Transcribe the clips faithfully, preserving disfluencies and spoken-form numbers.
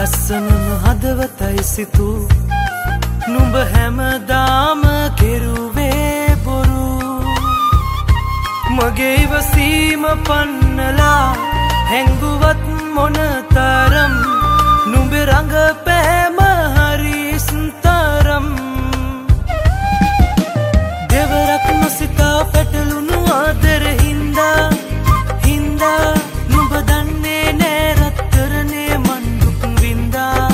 ලස්සනම හදවතයි සිතු නුඹ හැමදාම කෙරුවේ බොරු මගේ ඉවසීම පන්නලා හැංගුවත් මොනතරම් නුඹේ රඟපෑම හරි ස්තරම් දෙවරක් නොසිතා පැටලුණු ආදර හින්දා හින්දා නුඹ දන්නේ නෑ රත්තරනේ මන් දුක් වින්දා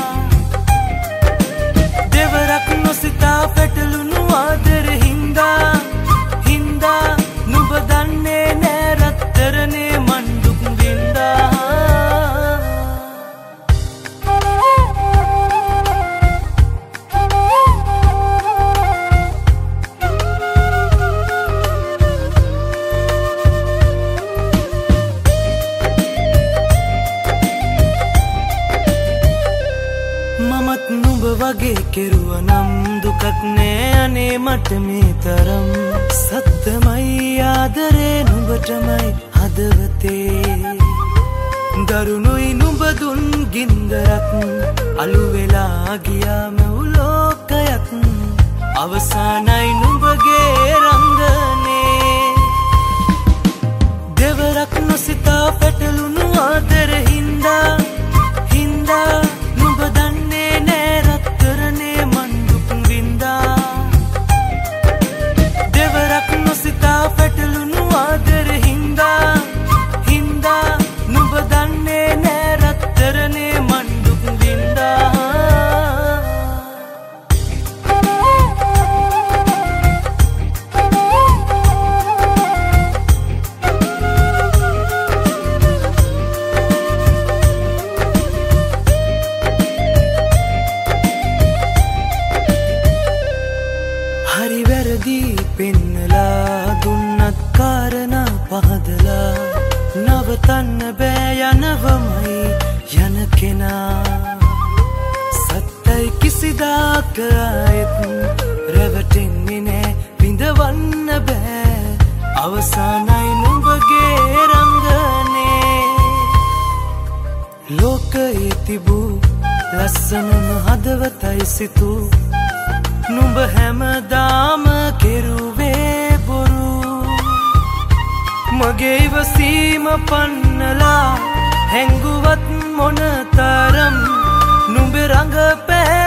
දෙවරක් නොසිතා පැටලුණු ආදර හින්දා හින්දා නුඹ දන්නේ නෑ රත්තරනේ මන් දුක් වින්දා මමත් නුඹ වගේ කෙරුවනම් දුකක් නෑ අනේ මට මේ තරම් සත්තමයි ආදරේ නුඹටමයි හදවතේ දරුණුයි නුඹ දුන් ගින්දරත් අලු වෙලා ගියා මැව් ලෝකයත් අවසානයි නුඹගේ රංගනේ දෙවරක් නොසිතා පැටලුණු ආදර හින්දා හින්දා නුඹ දන්නේ නෑ රත්තරනේ මන් දුක් වින්දා දෙවරක් නොසිතා පැටලුණු ආදර හින්දා හින්දා නුඹ දන්නේ නෑ රත්තරනේ මන් දුක් වින්දා හරි වැරදි පෙන්නලා දුන්නත් කාරණා පහදලා නවතන්න බෑ යනවමයි යන කෙනා සත්තයි කිසිදාක ආයෙත් රැවටෙන්නේ නෑ විඳවන්න බෑ අවසානයි නුඹගේ රංගනේ ලෝකයේ තිබූ ලස්සනම හදවතයි සිතු නුඹ හැමදාම කෙරුවේ බොරු මගේ ඉවසීම පන්නලා හැංගුවත් මොනතරම් නුඹේ රඟපෑ